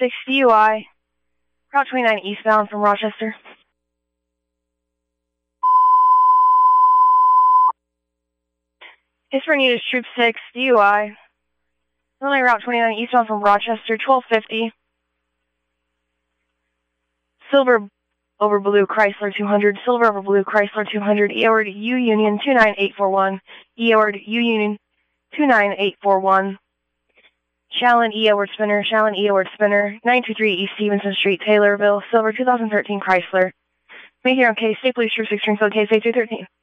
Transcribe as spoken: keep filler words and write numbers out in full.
six D U I, Route twenty-nine eastbound from Rochester. History needed Troop six D U I, Illinois Route twenty-nine eastbound from Rochester, twelve fifty. Silver over blue Chrysler two hundred, silver over blue Chrysler two hundred, Eward U Union two nine eight four one, Eward U Union two nine eight four one. Shallon Eward Spinner, Shallon Eward Spinner, nine two three East Stevenson Street, Taylorville, silver two thousand thirteen Chrysler. Make it on K, State Police Troop six, String Code K, State two thirteen.